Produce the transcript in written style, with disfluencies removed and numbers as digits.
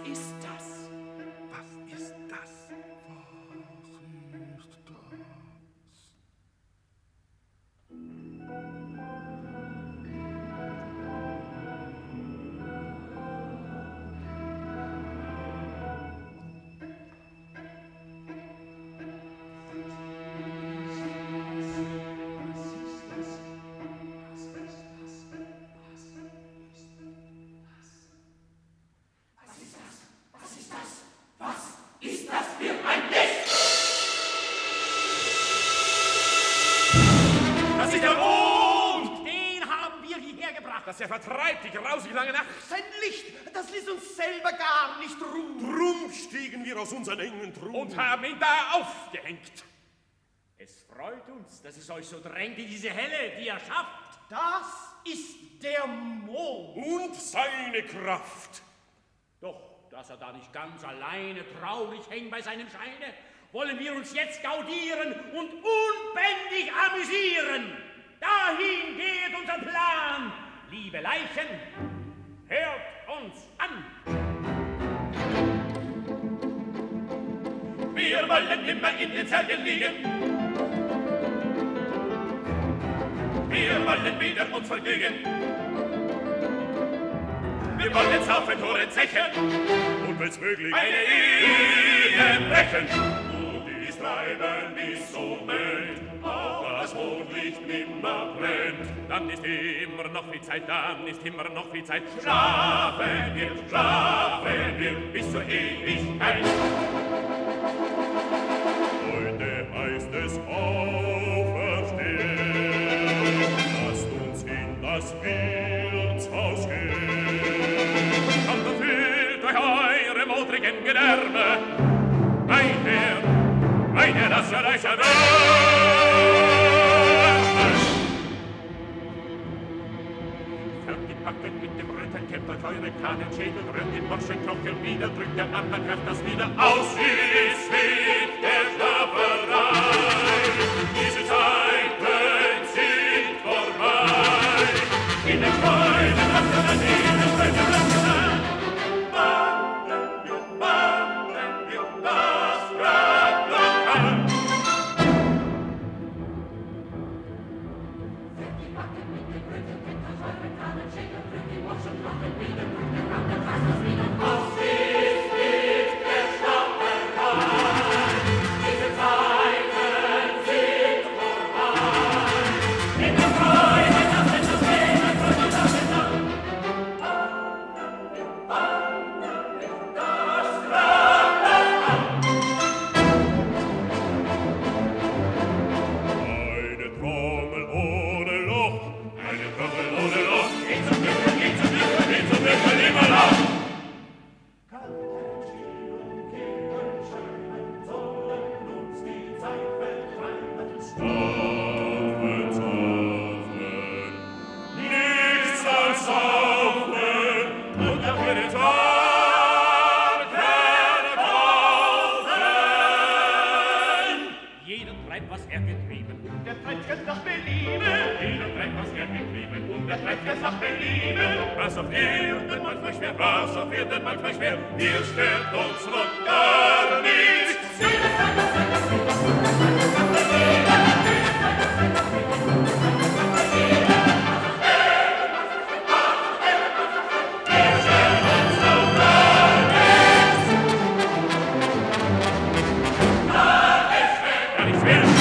ist das? Was ist das? Er vertreibt die grausig lange Nacht. Sein Licht, das ließ uns selber gar nicht ruhen. Drum stiegen wir aus unseren engen Truhen und haben ihn da aufgehängt. Es freut uns, dass es euch so drängt in diese Helle, die er schafft. Das ist der Mond. Und seine Kraft. Doch, dass er da nicht ganz alleine traurig hängt bei seinem Scheine, wollen wir uns jetzt gaudieren und unbändig amüsieren. Dahin geht unser Plan. Liebe Leichen, hört uns an. Wir wollen immer in den Särgen liegen. Wir wollen wieder uns vergnügen. Wir wollen saufen, holen, zechen und wenn's möglich eine Ehe brechen. Und dies treiben bis zum End, auch das Mondlicht nimmer brennt. Dann ist immer noch viel Zeit, dann ist immer noch viel Zeit. Schlafen wir bis zur Ewigkeit. Heute heißt es auferstehen, lasst uns in das Wirtshaus gehen. Kommt und füllt euch eure modrigen Gedärme. Mein Herr, lasst euch erwärmen. Färbt die Backen mit dem Rücken, kämmt euch eure Kahnenschädel, rührt den Morschenknochen wieder, drückt der anderen Kraft das wieder aus. Ist mit der Schlafferei, diese Zeiten sind vorbei. In der Freude lassen wir in der Freude lassen wir das Grab noch an. Fällt die Backen mit dem Rücken, kennt euch eure Kahnenschädel, drückt die Morschenknochen wieder, drückt der andere Kraft das wieder aus. Ist mit der Schlafferei, diese Zeiten sind vorbei. In der Freude lassen wir in der Freude lassen wir das Grab noch an. Eine Trommel ohne Loch, Eine Trommel ohne Loch, geht zum Glück, geht zum Glück, geht zum Glück, immer noch. Kalten Schienen, Scheinen sollen uns die Zeit vertreiben. saufen, nichts als saufen, Und dafür den Tag verkaufen. Jeder treibt, was er getrieben. Der treibt ganz nach Belieben. Jeder treibt, was er getrieben, und der treibt es nach Belieben. Was auf Erden manchmal schwer, Was auf Erden manchmal schwer, hier stört uns noch gar nichts. gar nicht schwer.